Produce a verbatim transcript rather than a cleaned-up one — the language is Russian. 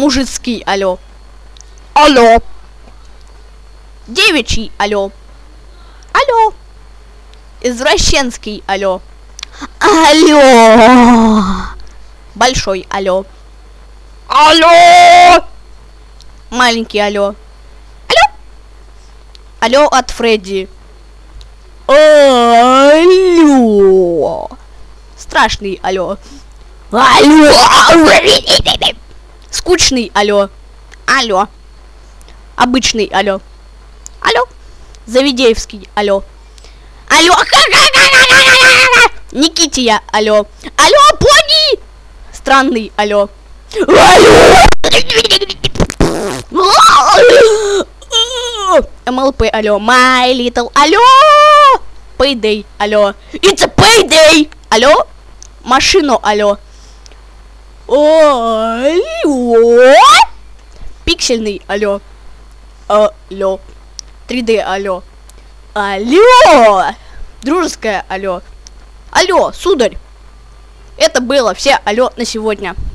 Мужицкий, алло. Алло. Девичий, алло. Алло. Извращенский, алло. Алло. Большой, алло. Алло. Маленький, алло. Алло. Алло от Фредди. Алло. Страшный, алло. Алло. Скучный, алло. Алло. Обычный, алло. Алло. Завидеевский, алло. Алло. Никития, алло. Алло, пони. Странный, алло. Алло. эм эл пи, алло. My little, алло. Payday, алло. It's a payday. Алло. Машину, алло. Алло. Пиксельный, алло. Алло. три дэ, алло. Алло. Дружеское, алло. Алло, сударь. Это было все алло на сегодня.